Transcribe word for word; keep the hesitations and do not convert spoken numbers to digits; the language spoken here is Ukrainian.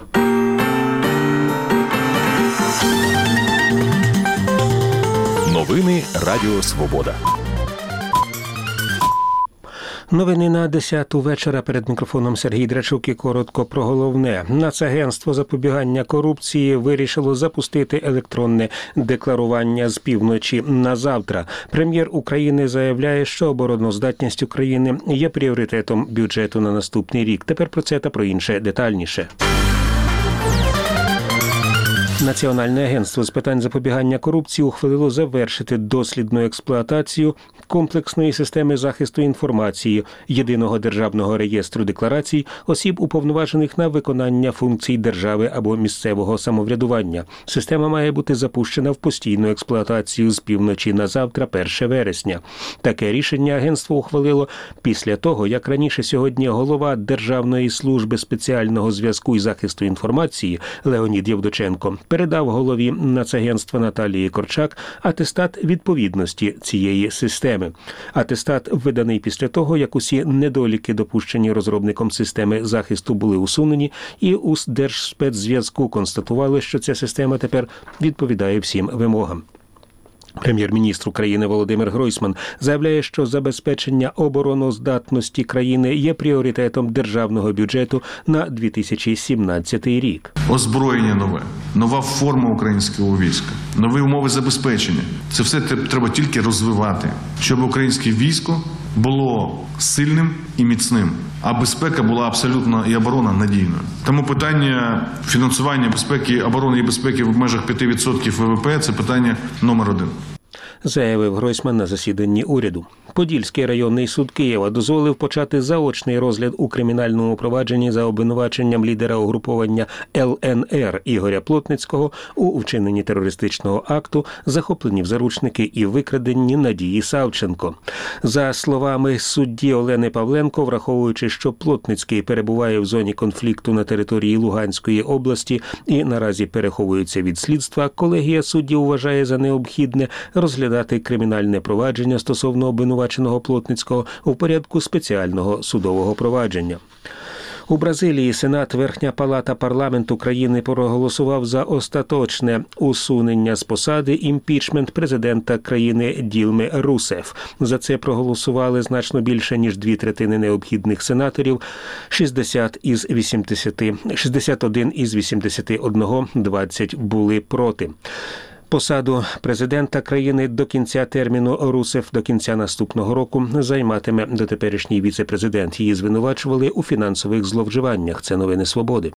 Новини Радіо Свобода. Новини на десяту вечора. Перед мікрофоном Сергій Драчук і коротко про головне. Нацагентство запобігання корупції вирішило запустити електронне декларування з півночі на завтра. Прем'єр України заявляє, що обороноздатність України є пріоритетом бюджету на наступний рік. Тепер про це та про інше детальніше. Національне агентство з питань запобігання корупції ухвалило завершити дослідну експлуатацію комплексної системи захисту інформації, єдиного державного реєстру декларацій осіб, уповноважених на виконання функцій держави або місцевого самоврядування. Система має бути запущена в постійну експлуатацію з півночі на завтра, першого вересня. Таке рішення агентство ухвалило після того, як раніше сьогодні голова Державної служби спеціального зв'язку і захисту інформації Леонід Євдоченко передав голові Нацагентства Наталії Корчак атестат відповідності цієї системи. Атестат виданий після того, як усі недоліки, допущені розробником системи захисту, були усунені, і у Держспецзв'язку констатували, що ця система тепер відповідає всім вимогам. Прем'єр-міністр України Володимир Гройсман заявляє, що забезпечення обороноздатності країни є пріоритетом державного бюджету на дві тисячі сімнадцятий рік. Озброєння нове, нова форма українського війська, нові умови забезпечення. Це все треба тільки розвивати, щоб українське військо було сильним і міцним, а безпека була абсолютно і оборона надійною. Тому питання фінансування безпеки, оборони і безпеки в межах п'ять відсотків ВВП – це питання номер один. Заявив Гройсман на засіданні уряду. Подільський районний суд Києва дозволив почати заочний розгляд у кримінальному провадженні за обвинуваченням лідера угруповання Л Н Р Ігоря Плотницького у вчиненні терористичного акту, захопленні в заручники і викраденні Надії Савченко. За словами судді Олени Павленко, враховуючи, що Плотницький перебуває в зоні конфлікту на території Луганської області і наразі переховується від слідства, колегія суддів вважає за необхідне розглядати кримінальне провадження стосовно обвинуваченого Плотницького у порядку спеціального судового провадження. У Бразилії Сенат, Верхня палата парламенту країни проголосував за остаточне усунення з посади імпічмент президента країни Ділми Русеф. За це проголосували значно більше, ніж дві третини необхідних сенаторів, шістдесят із вісімдесяти, шістдесят один із вісімдесяти одного, двадцять були проти. Посаду президента країни до кінця терміну Русеф до кінця наступного року займатиме дотеперішній віце-президент. Її звинувачували у фінансових зловживаннях. Це новини Свободи.